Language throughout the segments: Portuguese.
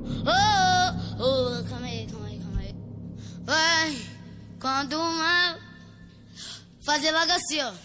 Calma aí. Vai, quando uma... Fazer logo assim, ó.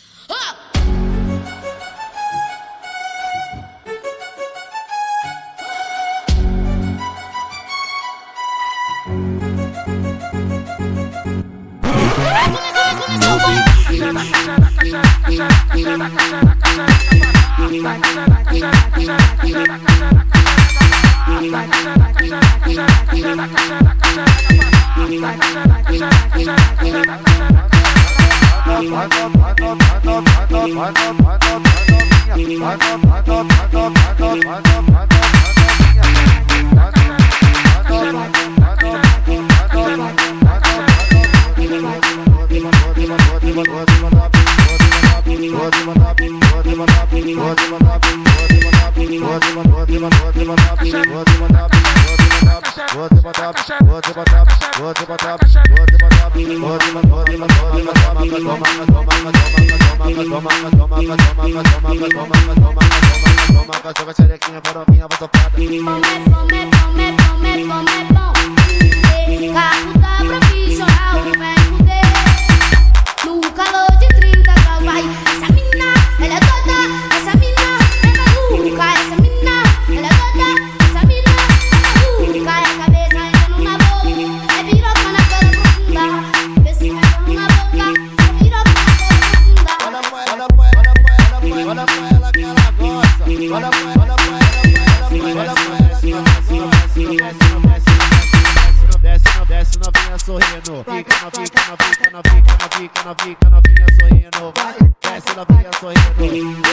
Carro da profissional, vai fuder. No calor de 30 graus, vai. Essa mina, ela é toda. Essa mina é maluca. Essa mina, ela é toda. Essa mina é maluca. É a cabeça entrando na boca. É piroca na cara profunda. Cabeça entrando na boca. É piroca na cara profunda. Olha pra ela que ela gosta. Olha pra ela desce novinha sorrindo. Fica novinha sorrindo. Vai, desce novinha sorrindo.